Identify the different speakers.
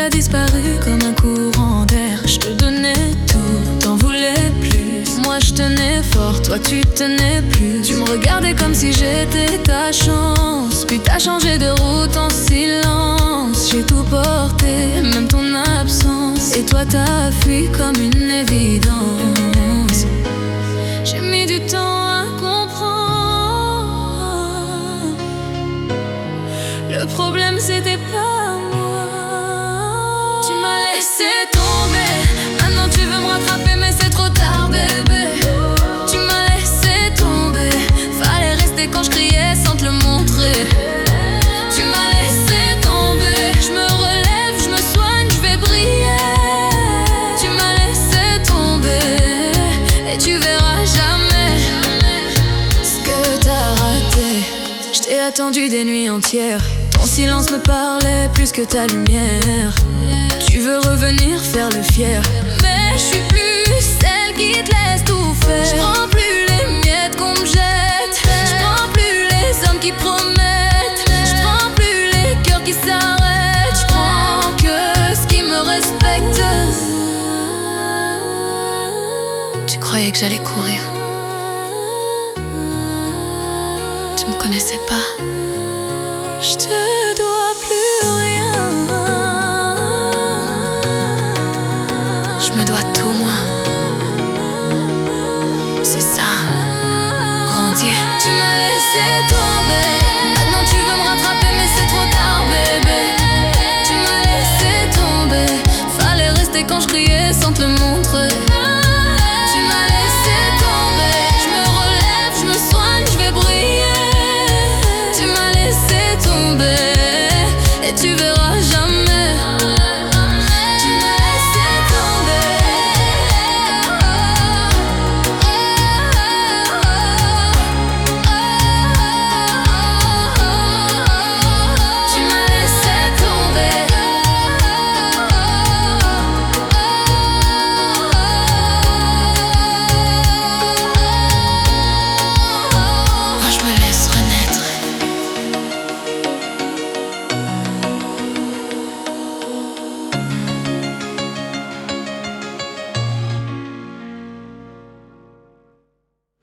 Speaker 1: t'as disparu comme un courant d'air. Je te donnais tout, t'en voulais plus. Moi je tenais fort, toi tu tenais plus. Tu me regardais comme si j'étais ta chance. Puis t'as changé de route en silence. J'ai tout porté, même ton absence. Et toi t'as fui comme une évidence. J'ai mis du temps à comprendre. Le problème c'était pas moi. Tu m'as laissé tomber. Maintenant tu veux me rattraper mais c'est trop tard bébé. Tu m'as laissé tomber. Fallait rester quand je criais sans te le montrer. Tu m'as laissé tomber. Je me relève, je me soigne, je vais briller. Tu m'as laissé tomber. Et tu verras jamais ce que t'as raté. Je t'ai attendu des nuits entières. Ton silence me parlait plus que ta lumière. Tu veux revenir faire le fier, mais je suis plus celle qui te laisse tout faire. Je prends plus les miettes qu'on me jette. Je prends plus les hommes qui promettent. Je prends plus les cœurs qui s'arrêtent. Je prends que ce qui me respecte. Tu croyais que j'allais courir. Tu me connaissais pas. Je te dois plus rien. Je me dois tout moi. C'est ça, grandir. Tu m'as laissé tomber.